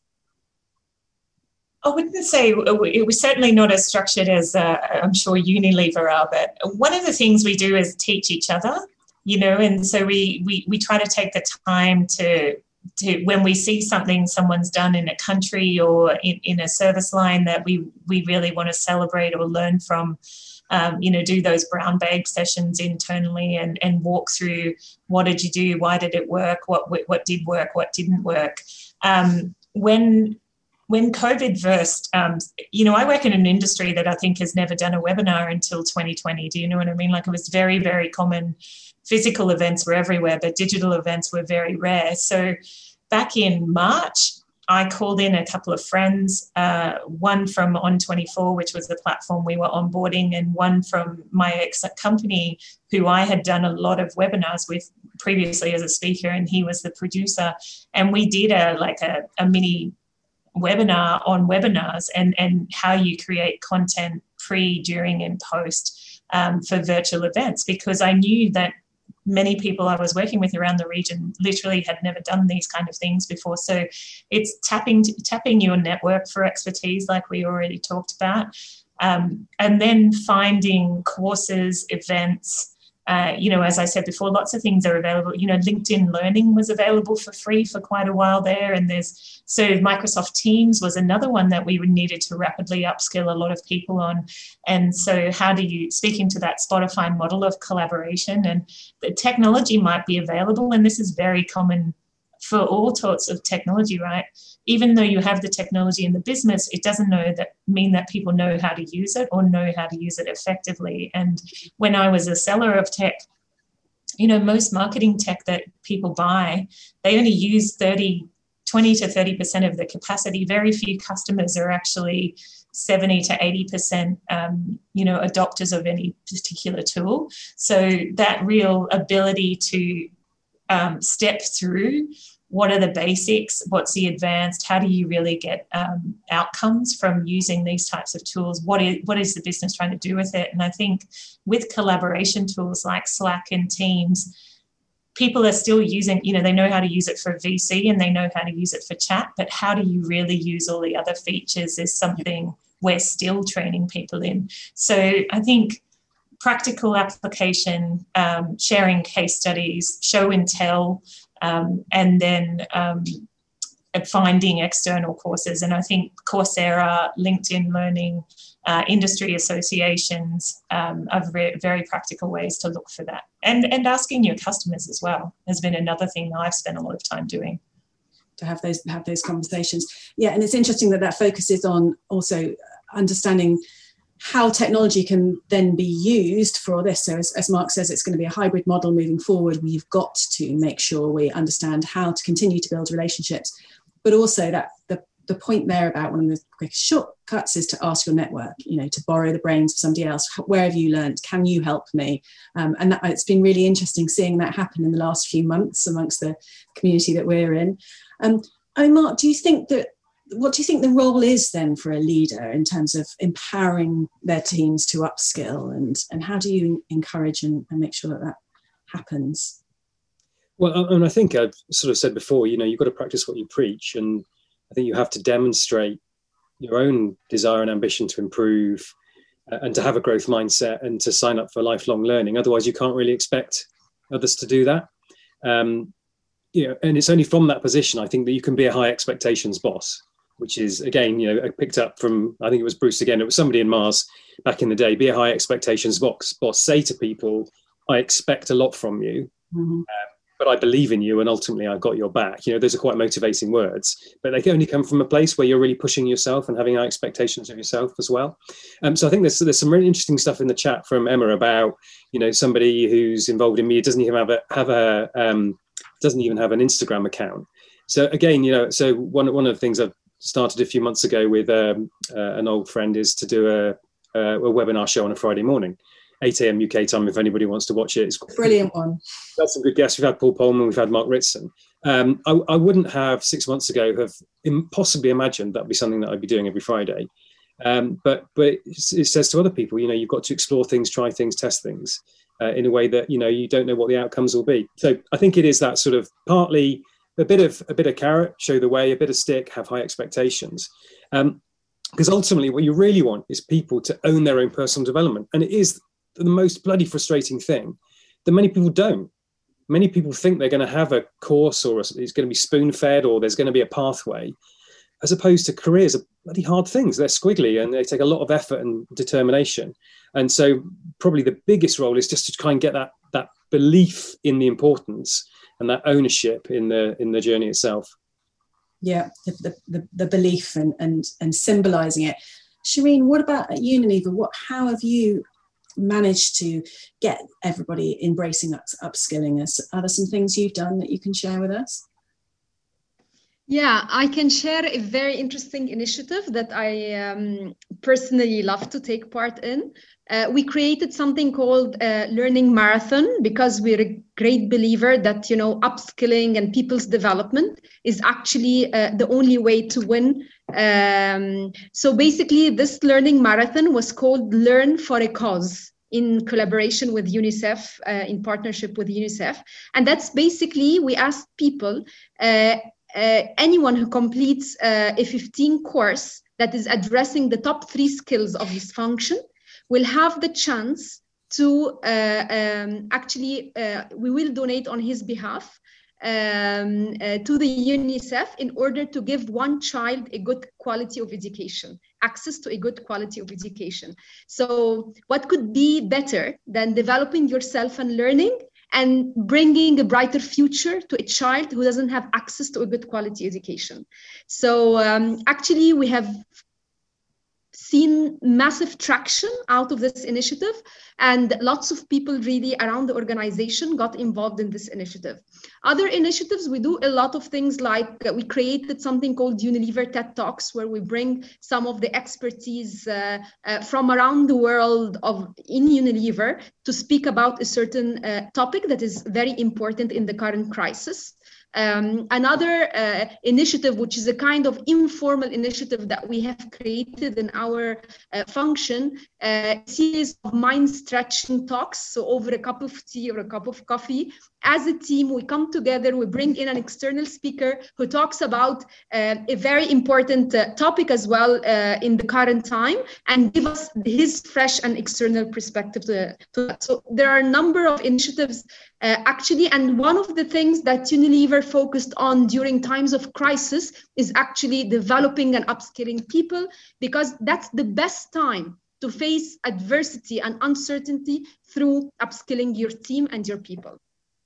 I wouldn't say it was certainly not as structured as uh, I'm sure Unilever are, but one of the things we do is teach each other. you know, and so we we we try to take the time to to when we see something someone's done in a country or in, in a service line that we we really want to celebrate or learn from. Um, you know, do those brown bag sessions internally and, and walk through what did you do, why did it work, what what did work, what didn't work. Um, when when COVID burst, um, you know, I work in an industry that I think has never done a webinar until twenty twenty. Do you know what I mean? Like, it was very, very common. Physical events were everywhere, but digital events were very rare. So back in March, I called in a couple of friends, uh, one from On twenty-four, which was the platform we were onboarding, and one from my ex-company, who I had done a lot of webinars with previously as a speaker, and he was the producer. And we did a like a, a mini webinar on webinars and, and how you create content pre, during, and post um, for virtual events, because I knew that many people I was working with around the region literally had never done these kind of things before. So it's tapping tapping your network for expertise, like we already talked about, um, and then finding courses, events. Uh, you know, as I said before, lots of things are available. You know, LinkedIn Learning was available for free for quite a while there. And there's, so Microsoft Teams was another one that we needed to rapidly upskill a lot of people on. And so how do you, speaking to that Spotify model of collaboration, and the technology might be available, and this is very common for all sorts of technology, right? Even though you have the technology in the business, it doesn't know that mean that people know how to use it or know how to use it effectively. And when I was a seller of tech, you know, most marketing tech that people buy, they only use thirty, twenty to thirty percent of the capacity. Very few customers are actually seventy to eighty percent, um, you know, adopters of any particular tool. So that real ability to um, step through what are the basics, what's the advanced, how do you really get um, outcomes from using these types of tools, what is, what is the business trying to do with it? And I think with collaboration tools like Slack and Teams, people are still using, you know, they know how to use it for V C and they know how to use it for chat, but how do you really use all the other features is something we're still training people in. So I think practical application, um, sharing case studies, show and tell, um, and then um, finding external courses. And I think Coursera, LinkedIn Learning, uh, industry associations um, are very, very practical ways to look for that. And, and asking your customers as well has been another thing that I've spent a lot of time doing. To have those have those conversations. Yeah, and it's interesting that that focuses on also understanding how technology can then be used for all this. So as, as Mark says, it's going to be a hybrid model moving forward. We've got to make sure we understand how to continue to build relationships, but also that the, the point there about one of the quickest shortcuts is to ask your network, you know, to borrow the brains of somebody else. Where have you learned? Can you help me? Um, and that, it's been really interesting seeing that happen in the last few months amongst the community that we're in. Um, I mean, Mark, do you think that, what do you think the role is then for a leader in terms of empowering their teams to upskill, and, and how do you encourage and, and make sure that that happens? Well, and I think I've sort of said before, you know, you've got to practice what you preach. And I think you have to demonstrate your own desire and ambition to improve uh, and to have a growth mindset and to sign up for lifelong learning. Otherwise, you can't really expect others to do that. Um, you know, and it's only from that position, I think, that you can be a high expectations boss, which is, again, you know, I picked up from, I think it was Bruce again, it was somebody in Mars back in the day, be a high expectations boss, boss say to people, I expect a lot from you, mm-hmm. uh, but I believe in you and ultimately I've got your back. You know, those are quite motivating words, but they can only come from a place where you're really pushing yourself and having high expectations of yourself as well. Um, so I think there's, there's some really interesting stuff in the chat from Emma about, you know, somebody who's involved in media doesn't even have a, have a um, doesn't even have an Instagram account. So again, you know, so one, one of the things I've started a few months ago with um, uh, an old friend is to do a, a, a webinar show on a Friday morning, eight a.m. U K time, if anybody wants to watch it. It's brilliant one. We've had some good guests. We've had Paul Polman, we've had Mark Ritson. Um, I, I wouldn't have six months ago have impossibly imagined that'd be something that I'd be doing every Friday. Um, but but it, it says to other people, you know, you've got to explore things, try things, test things uh, in a way that, you know, you don't know what the outcomes will be. So I think it is that sort of partly a bit of a bit of carrot, show the way, a bit of stick, have high expectations. Um, because ultimately what you really want is people to own their own personal development. And it is the most bloody frustrating thing that many people don't. many people think they're going to have a course, or it's going to be spoon-fed, or there's going to be a pathway, as opposed to careers are bloody hard things. They're squiggly and they take a lot of effort and determination. And so probably the biggest role is just to try and get that that belief in the importance and that ownership in the in the journey itself. Yeah, the the, the belief and and and symbolizing it. Shireen, what about at Unilever? What how have you managed to get everybody embracing up, upskilling? Are there some things you've done that you can share with us? Yeah, I can share a very interesting initiative that I um, personally love to take part in. Uh, we created something called uh, Learning Marathon, because we're a great believer that, you know, upskilling and people's development is actually uh, the only way to win. Um, so basically, this Learning Marathon was called Learn for a Cause, in collaboration with UNICEF, uh, in partnership with UNICEF. And that's basically, we asked people, uh, Uh, anyone who completes uh, a fifteen course that is addressing the top three skills of his function will have the chance to uh, um, actually, uh, we will donate on his behalf um, uh, to the UNICEF in order to give one child a good quality of education, access to a good quality of education. So what could be better than developing yourself and learning and bringing a brighter future to a child who doesn't have access to a good quality education? So um, actually, we have seen massive traction out of this initiative, and lots of people really around the organization got involved in this initiative. Other initiatives, we do a lot of things like uh, we created something called Unilever TED Talks, where we bring some of the expertise uh, uh, from around the world of in Unilever to speak about a certain uh, topic that is very important in the current crisis. Um, another uh, initiative, which is a kind of informal initiative that we have created in our uh, function, uh, a series of mind-stretching talks. So over a cup of tea or a cup of coffee, as a team, we come together, we bring in an external speaker who talks about uh, a very important uh, topic as well uh, in the current time, and give us his fresh and external perspective to, to that. So there are a number of initiatives uh, actually, and one of the things that Unilever focused on during times of crisis is actually developing and upskilling people, because that's the best time to face adversity and uncertainty through upskilling your team and your people.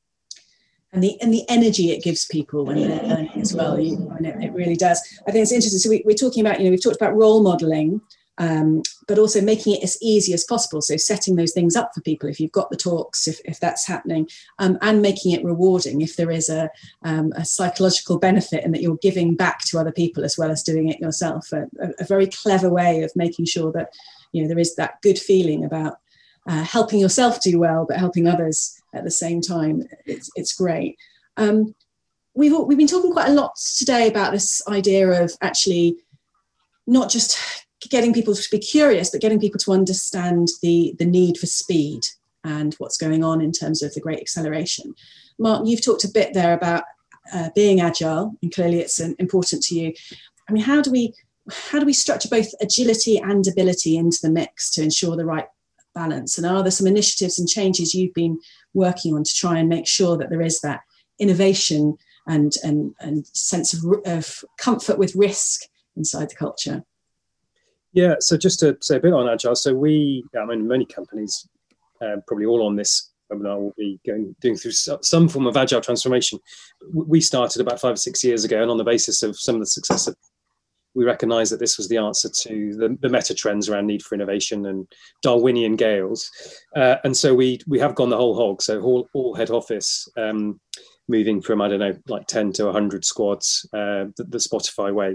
And the and the energy it gives people when they're learning as well, you, and it, it really does. I think it's interesting. So we, we're talking about, you know, we've talked about role modeling, um, but also making it as easy as possible. So setting those things up for people, if you've got the talks, if, if that's happening, um, and making it rewarding if there is a, um, a psychological benefit and that you're giving back to other people as well as doing it yourself. A, a, a very clever way of making sure that, you know, there is that good feeling about uh, helping yourself do well, but helping others at the same time. It's, it's great. Um, we've, we've been talking quite a lot today about this idea of actually not just getting people to be curious, but getting people to understand the, the need for speed and what's going on in terms of the great acceleration. Mark, you've talked a bit there about uh, being agile, and clearly it's an, important to you. I mean, how do we how do we structure both agility and ability into the mix to ensure the right balance? And are there some initiatives and changes you've been working on to try and make sure that there is that innovation and and, and sense of, of comfort with risk inside the culture? Yeah, so just to say a bit on Agile, so we, I mean, many companies, uh, probably all on this webinar, will be going doing through some form of Agile transformation. We started about five or six years ago, and on the basis of some of the success of, we recognised that this was the answer to the, the meta trends around need for innovation and Darwinian gales. Uh, and so we we have gone the whole hog. So all, all head office, um, moving from, I don't know, like ten to one hundred squads, uh, the, the Spotify way.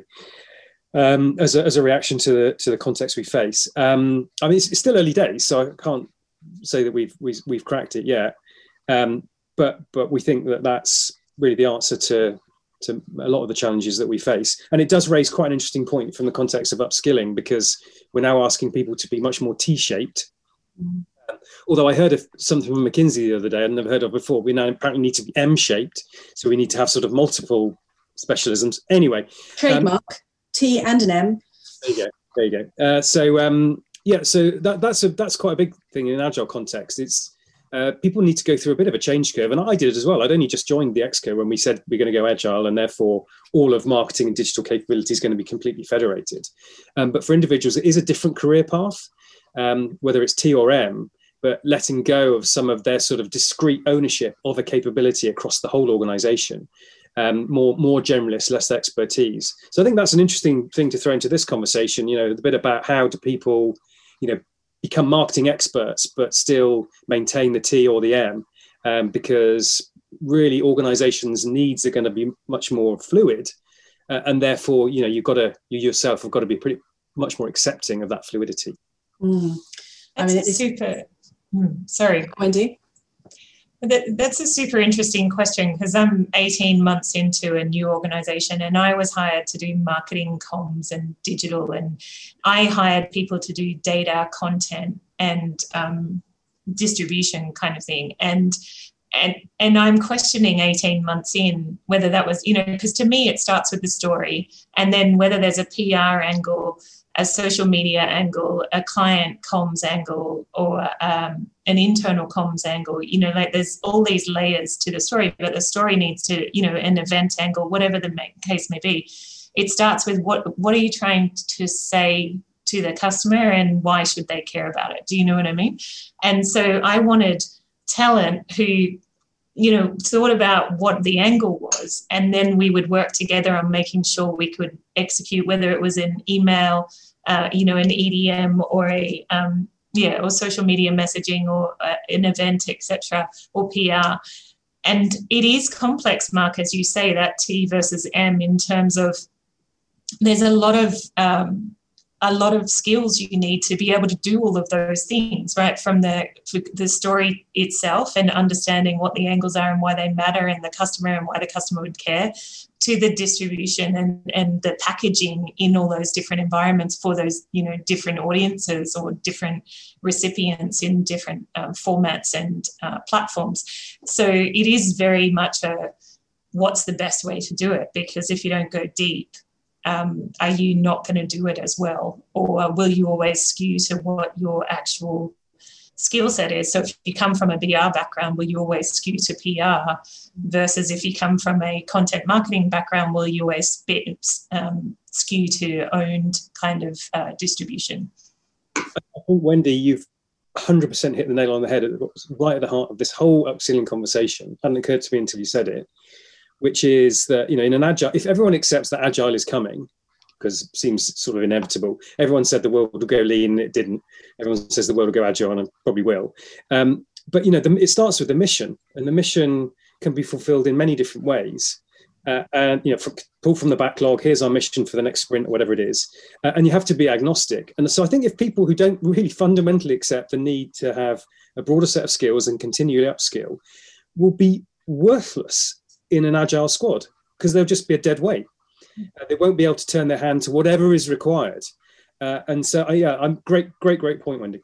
Um, as, a, as a reaction to the to the context we face. Um, I mean, it's, it's still early days, so I can't say that we've we've, we've cracked it yet. Um, but but we think that that's really the answer to to a lot of the challenges that we face. And it does raise quite an interesting point from the context of upskilling, because we're now asking people to be much more T-shaped. Mm. Um, although I heard of something from McKinsey the other day I'd never heard of before. We now apparently need to be M-shaped, so we need to have sort of multiple specialisms. Anyway, trademark. Um, T and an M. There you go. There you go. Uh, so um, yeah, so that, that's a that's quite a big thing in an agile context. It's uh, people need to go through a bit of a change curve. And I did it as well. I'd only just joined the ExCo when we said we're going to go agile, and therefore all of marketing and digital capability is going to be completely federated. Um, but for individuals, it is a different career path, um, whether it's T or M, but letting go of some of their sort of discrete ownership of a capability across the whole organization. Um, more more generalist, less expertise. So I think that's an interesting thing to throw into this conversation, you know, the bit about how do people, you know, become marketing experts, but still maintain the T or the M, um, because really organizations' needs are going to be much more fluid. Uh, and therefore, you know, you've got to, you yourself have got to be pretty much more accepting of that fluidity. Mm. That's I mean, a super, mm, sorry. Wendy? That, that's a super interesting question, because I'm eighteen months into a new organization, and I was hired to do marketing, comms and digital, and I hired people to do data, content and um, distribution kind of thing. And and and I'm questioning eighteen months in whether that was, you know, because to me it starts with the story, and then whether there's a P R angle, a social media angle, a client comms angle, or um, an internal comms angle, you know, like there's all these layers to the story, but the story needs to, you know, an event angle, whatever the case may be. It starts with what, what are you trying to say to the customer, and why should they care about it? Do you know what I mean? And so I wanted talent who, you know, thought about what the angle was, and then we would work together on making sure we could execute, whether it was an email, uh, you know, an E D M, or a um, yeah, or social media messaging, or uh, an event, et cetera, or P R. And it is complex, Mark, as you say, that T versus M, in terms of there's a lot of um, a lot of skills you need to be able to do all of those things, right? From the the story itself and understanding what the angles are and why they matter, and the customer and why the customer would care, to the distribution and, and the packaging in all those different environments for those, you know, different audiences or different recipients in different um, formats and uh, platforms. So it is very much a what's the best way to do it, because if you don't go deep, Um, are you not going to do it as well? Or will you always skew to what your actual skill set is? So if you come from a B R background, will you always skew to P R? Versus if you come from a content marketing background, will you always um, skew to owned kind of uh, distribution? I think, Wendy, you've one hundred percent hit the nail on the head, right at the heart of this whole upskilling conversation. It hadn't occurred to me until you said it. Which is that, you know, in an agile, if everyone accepts that agile is coming, because it seems sort of inevitable. Everyone said the world will go lean, and it didn't. Everyone says the world will go agile, and it probably will. Um, but, you know, the, it starts with the mission, and the mission can be fulfilled in many different ways. Uh, and, you know, from, pull from the backlog, here's our mission for the next sprint, or whatever it is. Uh, and you have to be agnostic. And so I think if people who don't really fundamentally accept the need to have a broader set of skills and continually upskill will be worthless in an agile squad, because they'll just be a dead weight. Uh, they won't be able to turn their hand to whatever is required. Uh, and so, uh, yeah, I'm great, great, great point, Wendy.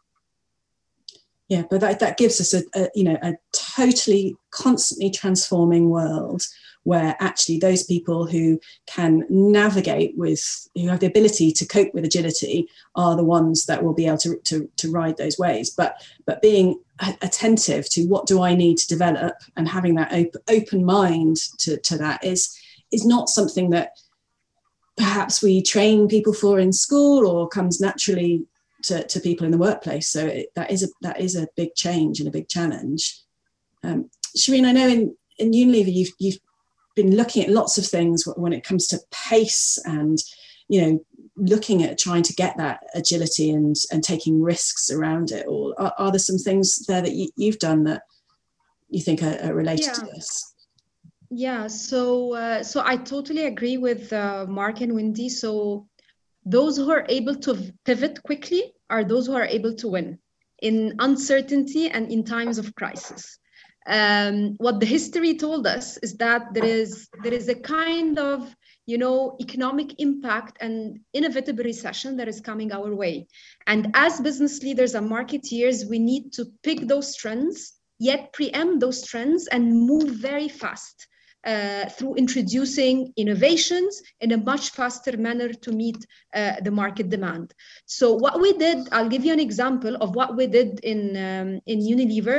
Yeah, but that, that gives us a, a, you know, a totally constantly transforming world, where actually those people who can navigate with, who have the ability to cope with agility, are the ones that will be able to, to, to ride those waves. But but being attentive to what do I need to develop, and having that op- open mind to, to that is is not something that perhaps we train people for in school, or comes naturally to, to people in the workplace. So it, that is a that is a big change and a big challenge. Um, Shireen, I know in, in Unilever you've you've been looking at lots of things when it comes to pace, and, you know, looking at trying to get that agility and and taking risks around it all. Are, are there some things there that you, you've done that you think are, are related yeah. to this? Yeah, so uh, so I totally agree with uh, Mark and Wendy. So those who are able to pivot quickly are those who are able to win in uncertainty and in times of crisis. Um, what the history told us is that there is there is a kind of, you know, economic impact and inevitable recession that is coming our way. And as business leaders and marketeers, we need to pick those trends, yet preempt those trends and move very fast uh, through introducing innovations in a much faster manner to meet uh, the market demand. So what we did, I'll give you an example of what we did in, um, in Unilever.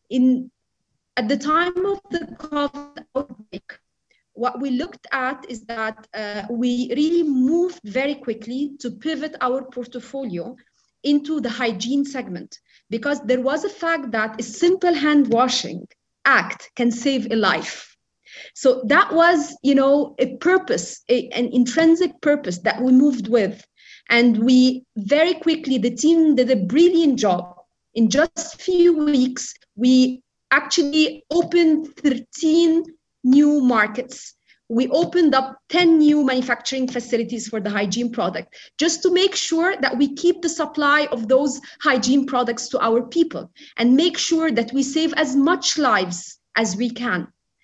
in at the time of the COVID outbreak, what we looked at is that uh, we really moved very quickly to pivot our portfolio into the hygiene segment, because there was a fact that a simple hand washing act can save a life. So that was, you know, a purpose, a, an intrinsic purpose that we moved with. And we very quickly, the team did a brilliant job. In just a few weeks, we actually opened thirteen new markets. We opened up ten new manufacturing facilities for the hygiene product, just to make sure that we keep the supply of those hygiene products to our people and make sure that we save as much lives as we can.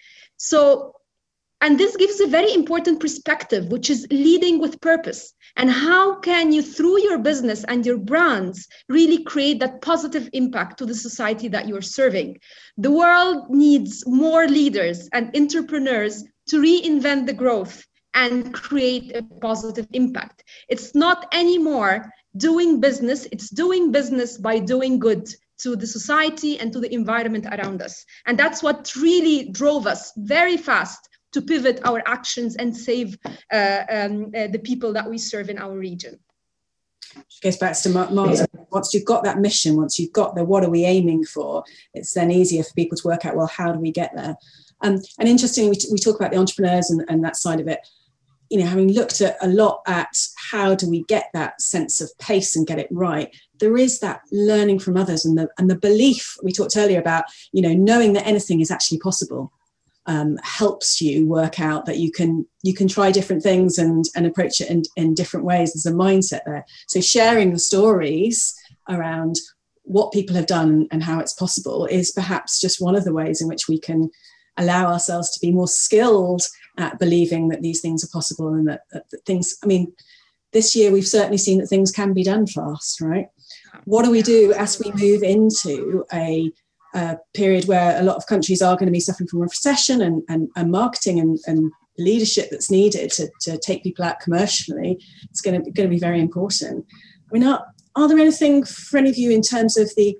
So, and this gives a very important perspective, which is leading with purpose. And how can you, through your business and your brands, really create that positive impact to the society that you're serving? The world needs more leaders and entrepreneurs to reinvent the growth and create a positive impact. It's not anymore doing business, it's doing business by doing good to the society and to the environment around us. And that's what really drove us very fast to pivot our actions and save uh, um, uh, the people that we serve in our region. Which goes back to Martin. Once you've got that mission, once you've got the what are we aiming for, it's then easier for people to work out, well, how do we get there? Um, and interestingly, we, t- we talk about the entrepreneurs and, and that side of it. You know, having looked at a lot at how do we get that sense of pace and get it right, there is that learning from others and the and the belief we talked earlier about, you know, knowing that anything is actually possible. Um, helps you work out that you can you can try different things and, and approach it in, in different ways. There's a mindset there. So sharing the stories around what people have done and how it's possible is perhaps just one of the ways in which we can allow ourselves to be more skilled at believing that these things are possible and that, that, that things, I mean, this year we've certainly seen that things can be done fast, right? What do we do as we move into a Uh, period where a lot of countries are going to be suffering from a recession and, and, and marketing and, and leadership that's needed to, to take people out commercially? It's going to, going to be very important. I mean, are, are there anything for any of you in terms of the,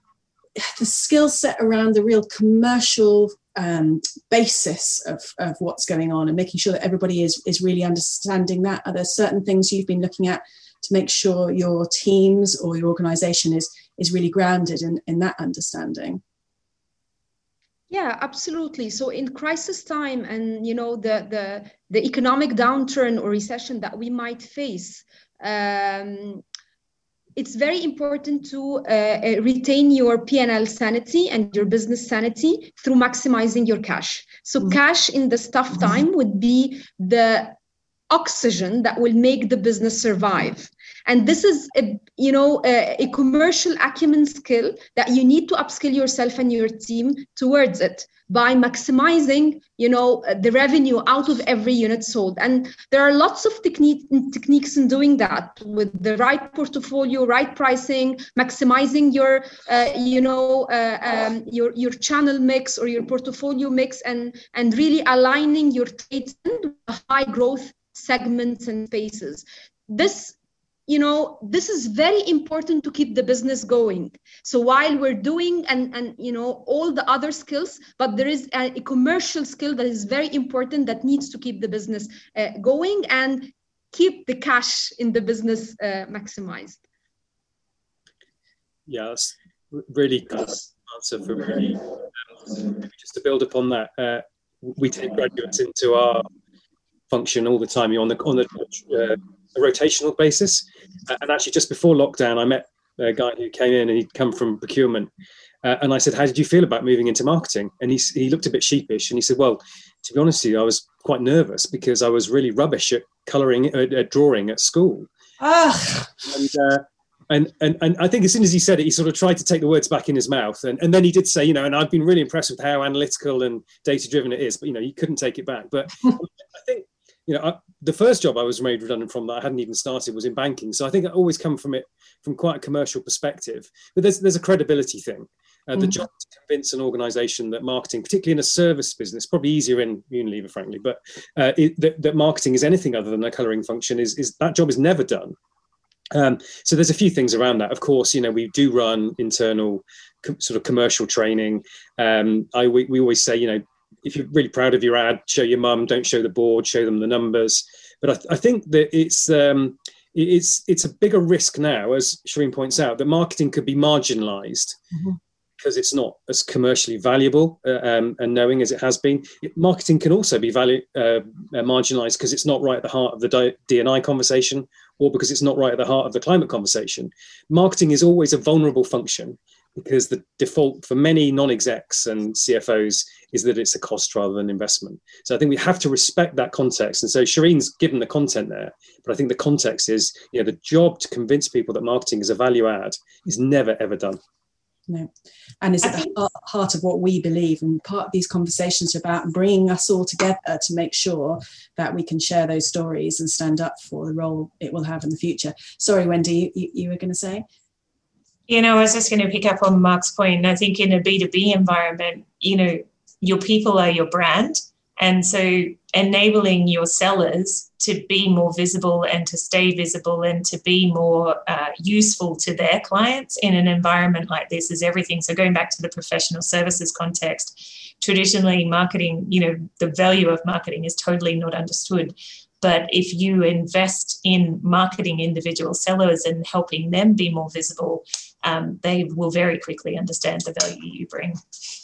the skill set around the real commercial um, basis of, of what's going on and making sure that everybody is, is really understanding that? Are there certain things you've been looking at to make sure your teams or your organisation is is really grounded in, in that understanding? Yeah, absolutely. So in crisis time and, you know, the, the, the economic downturn or recession that we might face, um, it's very important to uh, retain your P and L sanity and your business sanity through maximizing your cash. So mm-hmm. cash in this tough time would be the oxygen that will make the business survive. And this is, a, you know, a, a commercial acumen skill that you need to upskill yourself and your team towards it by maximizing, you know, the revenue out of every unit sold. And there are lots of technique, techniques in doing that with the right portfolio, right pricing, maximizing your, uh, you know, uh, um, your your channel mix or your portfolio mix, and and really aligning your trades with high growth segments and spaces. This, you know, this is very important to keep the business going. So while we're doing and, and you know, all the other skills, but there is a, a commercial skill that is very important that needs to keep the business uh, going and keep the cash in the business uh, maximized. Yeah, that's really good answer for me. Um, just to build upon that, uh, we take graduates into our function all the time. You're on the on the uh, a rotational basis, uh, and actually just before lockdown I met a guy who came in and he'd come from procurement, uh, and I said, how did you feel about moving into marketing? And he, he looked a bit sheepish and he said, well, to be honest with you, I was quite nervous because I was really rubbish at colouring, uh, at drawing at school. Ah. And, uh, and, and, and I think as soon as he said it, he sort of tried to take the words back in his mouth. And, and then he did say, you know, and I've been really impressed with how analytical and data driven it is, but, you know, you couldn't take it back. But I think, you know, I, the first job I was made redundant from that I hadn't even started was in banking. So I think I always come from it from quite a commercial perspective. But there's there's a credibility thing. Uh, the mm-hmm. job to convince an organisation that marketing, particularly in a service business, probably easier in Unilever, frankly, but uh, it, that, that marketing is anything other than a colouring function, is, is that job is never done Um, so there's a few things around that. Of course, you know, we do run internal co- sort of commercial training. Um, I we, we always say, you know, if you're really proud of your ad, show your mum, don't show the board, show them the numbers. But I, th- I think that it's um, it's it's a bigger risk now, as Shireen points out, that marketing could be marginalised mm-hmm. because it's not as commercially valuable uh, um, and knowing as it has been. Marketing can also be value, uh, uh, marginalised because it's not right at the heart of the D and I conversation, or because it's not right at the heart of the climate conversation. Marketing is always a vulnerable function because the default for many non-execs and C F Os is that it's a cost rather than investment. So I think we have to respect that context. And so Shireen's given the content there, but I think the context is, you know, the job to convince people that marketing is a value add is never, ever done. No. And is at the heart of what we believe, and part of these conversations are about bringing us all together to make sure that we can share those stories and stand up for the role it will have in the future. Sorry, Wendy, you, you were going to say? You know, I was just going to pick up on Mark's point. I think in a B two B environment, you know, your people are your brand. And so enabling your sellers to be more visible and to stay visible and to be more uh, useful to their clients in an environment like this is everything. So going back to the professional services context, traditionally marketing, you know, the value of marketing is totally not understood. But if you invest in marketing individual sellers and helping them be more visible, um, they will very quickly understand the value you bring.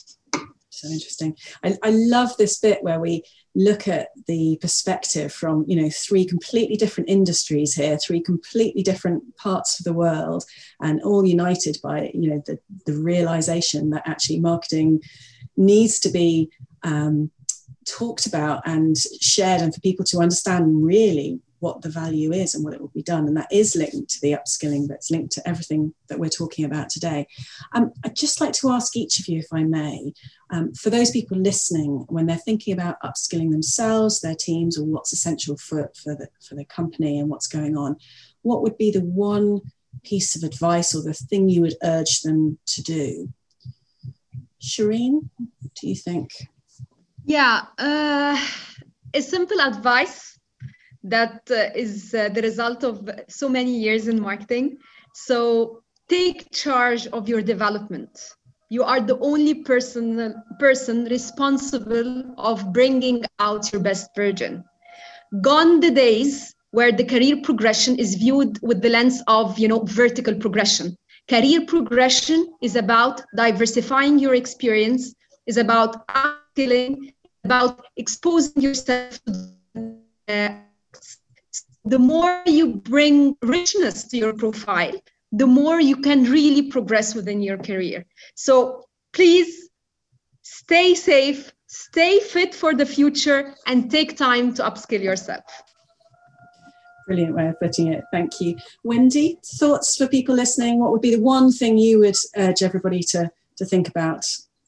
So interesting. I, I love this bit where we look at the perspective from, you know, three completely different industries here, three completely different parts of the world, and all united by, you know, the, the realization that actually marketing needs to be um, talked about and shared, and for people to understand really what the value is and what it will be done. And that is linked to the upskilling, that's linked to everything that we're talking about today. Um, I'd just like to ask each of you, if I may, um, for those people listening, when they're thinking about upskilling themselves, their teams, or what's essential for, for, the, for the company and what's going on, what would be the one piece of advice or the thing you would urge them to do? Shireen, do you think? Yeah, uh, a simple advice that uh, is uh, the result of so many years in marketing. So take charge of your development. You are the only person, person responsible of bringing out your best version. Gone the days where the career progression is viewed with the lens of, you know, vertical progression. Career progression is about diversifying your experience, is about upskilling, about exposing yourself to uh, the more you bring richness to your profile, the more you can really progress within your career. So please stay safe, stay fit for the future, and take time to upskill yourself. Brilliant way of putting it. Thank you. Wendy, thoughts for people listening? What would be the one thing you would urge everybody to, to think about?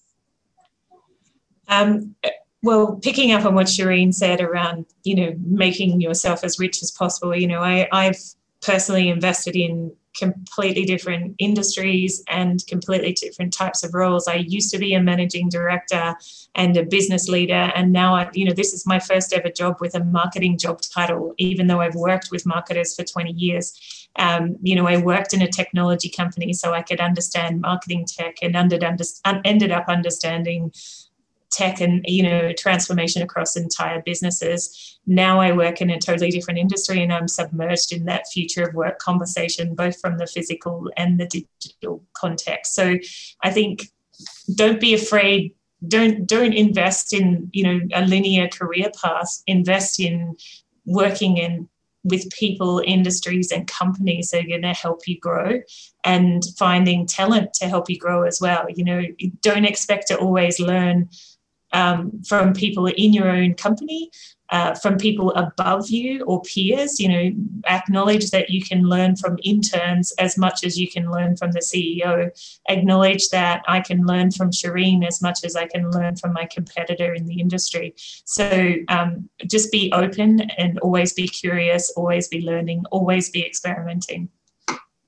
Um, Well, picking up on what Shireen said around, you know, making yourself as rich as possible, you know, I, I've personally invested in completely different industries and completely different types of roles. I used to be a managing director and a business leader, and now, I, you know, this is my first ever job with a marketing job title, even though I've worked with marketers for twenty years. Um, you know, I worked in a technology company so I could understand marketing tech, and ended, under, ended up understanding tech and, you know, transformation across entire businesses. Now I work in a totally different industry, and I'm submerged in that future of work conversation, both from the physical and the digital context. So I think don't be afraid. Don't don't invest in, you know, a linear career path. Invest in working in with people, industries and companies that are going to help you grow, and finding talent to help you grow as well. You know, don't expect to always learn um, from people in your own company, uh, from people above you or peers. You know, acknowledge that you can learn from interns as much as you can learn from the C E O. Acknowledge that I can learn from Shireen as much as I can learn from my competitor in the industry. So um, just be open and always be curious, always be learning, always be experimenting. I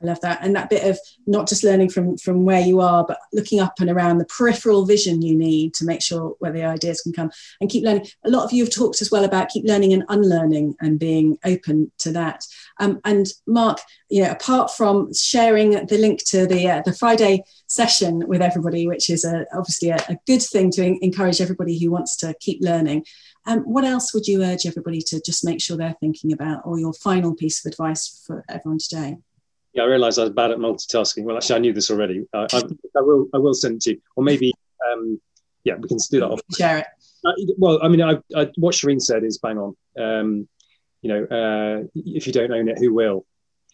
I love that. And that bit of not just learning from, from where you are, but looking up and around, the peripheral vision you need to make sure where the ideas can come, and keep learning. A lot of you have talked as well about keep learning and unlearning and being open to that. Um, and Mark, you know, apart from sharing the link to the uh, the Friday session with everybody, which is a, obviously a, a good thing to en- encourage everybody who wants to keep learning, um, what else would you urge everybody to just make sure they're thinking about, or your final piece of advice for everyone today? Yeah, I realised I was bad at multitasking. Well, actually, I knew this already. Uh, I, I will, I will send it to you, or maybe, um, yeah, we can do that off. Share it. Uh, well, I mean, I, I, what Shireen said is bang on. Um, you know, uh, if you don't own it, who will?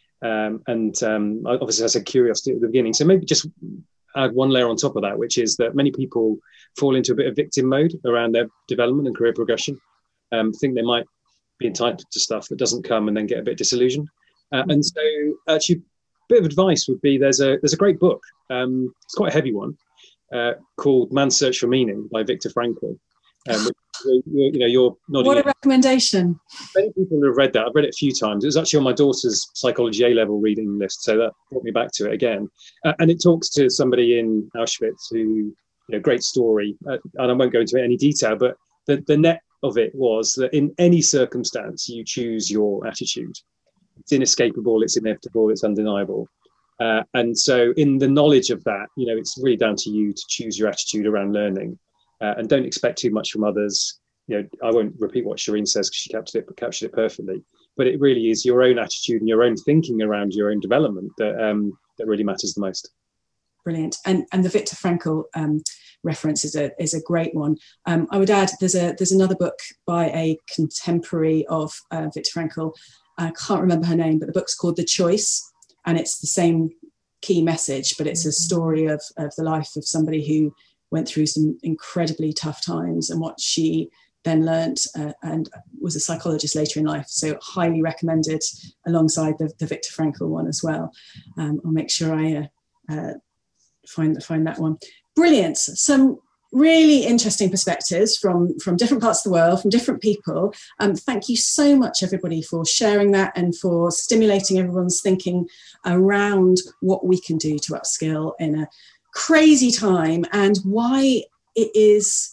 Um, and um, obviously, I said curiosity at the beginning. So maybe just add one layer on top of that, which is that many people fall into a bit of victim mode around their development and career progression. Um, think they might be entitled to stuff that doesn't come, and then get a bit disillusioned. Uh, and so, actually, a bit of advice would be: there's a there's a great book. Um, it's quite a heavy one, uh, called "Man's Search for Meaning" by Viktor Frankl. Um, which, you, you know, you're nodding. What a in. recommendation! Many people have read that. I've read it a few times. It was actually on my daughter's psychology A level reading list, so that brought me back to it again. Uh, and it talks to somebody in Auschwitz who, you know, great story. Uh, and I won't go into any detail, but the the net of it was that in any circumstance, you choose your attitude. It's inescapable, it's inevitable, it's undeniable. Uh, and so in the knowledge of that, you know, it's really down to you to choose your attitude around learning, uh, and don't expect too much from others. You know, I won't repeat what Shireen says because she captured it, captured it perfectly, but it really is your own attitude and your own thinking around your own development that um, that really matters the most. Brilliant. And and the Viktor Frankl um, reference is a is a great one. Um, I would add there's a there's another book by a contemporary of uh, Viktor Frankl. I can't remember her name, but the book's called The Choice, and it's the same key message, but it's a story of, of the life of somebody who went through some incredibly tough times and what she then learnt, uh, and was a psychologist later in life. So highly recommended alongside the, the Viktor Frankl one as well. Um, I'll make sure I uh, uh, find, find that one. Brilliant. Some really interesting perspectives from, from different parts of the world, from different people. Um, thank you so much, everybody, for sharing that and for stimulating everyone's thinking around what we can do to upskill in a crazy time, and why it is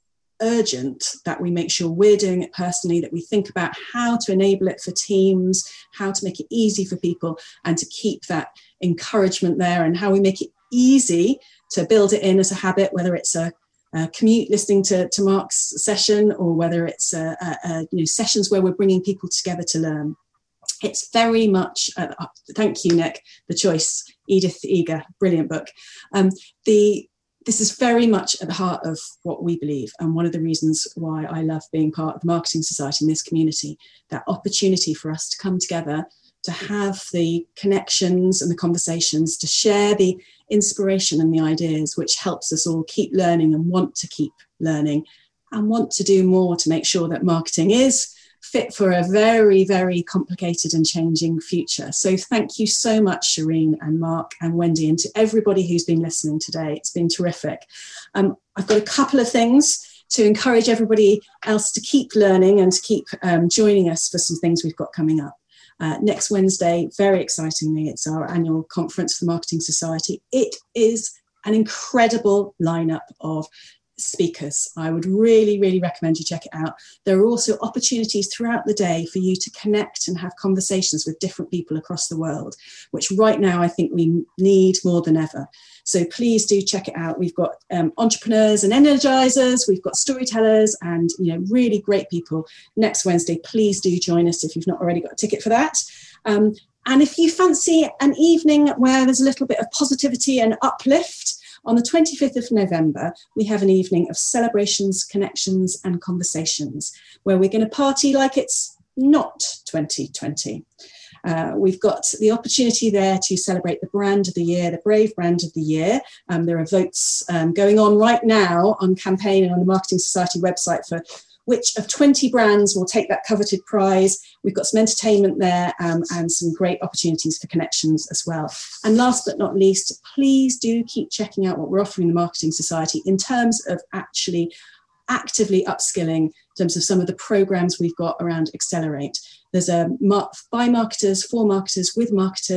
urgent that we make sure we're doing it personally, that we think about how to enable it for teams, how to make it easy for people, and to keep that encouragement there, and how we make it easy to build it in as a habit, whether it's a Uh, commute listening to, to Mark's session, or whether it's uh, uh, uh, you know, sessions where we're bringing people together to learn. It's very much, uh, uh, thank you, Nick, The Choice, Edith Eger, brilliant book. Um, the This is very much at the heart of what we believe, and one of the reasons why I love being part of the Marketing Society in this community, that opportunity for us to come together, to have the connections and the conversations, to share the inspiration and the ideas, which helps us all keep learning and want to keep learning and want to do more to make sure that marketing is fit for a very, very complicated and changing future. So thank you so much, Shireen and Mark and Wendy, and to everybody who's been listening today. It's been terrific. Um, I've got a couple of things to encourage everybody else to keep learning and to keep um, joining us for some things we've got coming up. Uh, next Wednesday, very excitingly, it's our annual conference for the Marketing Society. It is an incredible lineup of speakers. I would really, really recommend you check it out. There are also opportunities throughout the day for you to connect and have conversations with different people across the world, which right now I think we need more than ever. So please do check it out. We've got um, entrepreneurs and energizers, we've got storytellers, and you know, really great people. Next Wednesday, please do join us if you've not already got a ticket for that. Um, and if you fancy an evening where there's a little bit of positivity and uplift, on the twenty-fifth of November, we have an evening of celebrations, connections, and conversations, where we're going to party like it's not twenty twenty. Uh, we've got the opportunity there to celebrate the brand of the year, the Brave brand of the year. Um, there are votes um, going on right now on campaign and on the Marketing Society website for which of twenty brands will take that coveted prize. We've got some entertainment there um, and some great opportunities for connections as well. And last but not least, please do keep checking out what we're offering the Marketing Society in terms of actually actively upskilling, in terms of some of the programs we've got around Accelerate. There's a by marketers, for marketers, with marketers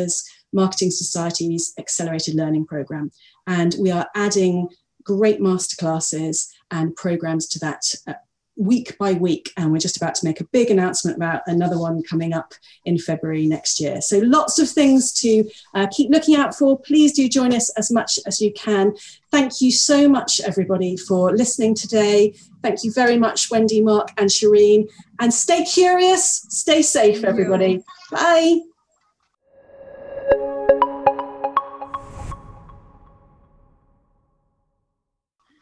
Marketing Society's Accelerated Learning Programme. And we are adding great masterclasses and programmes to that uh, week by week, and we're just about to make a big announcement about another one coming up in February next year. So lots of things to uh, keep looking out for. Please do join us as much as you can. Thank you so much, everybody, for listening today. Thank you very much, Wendy, Mark and Shireen. And stay curious, stay safe, everybody. Bye.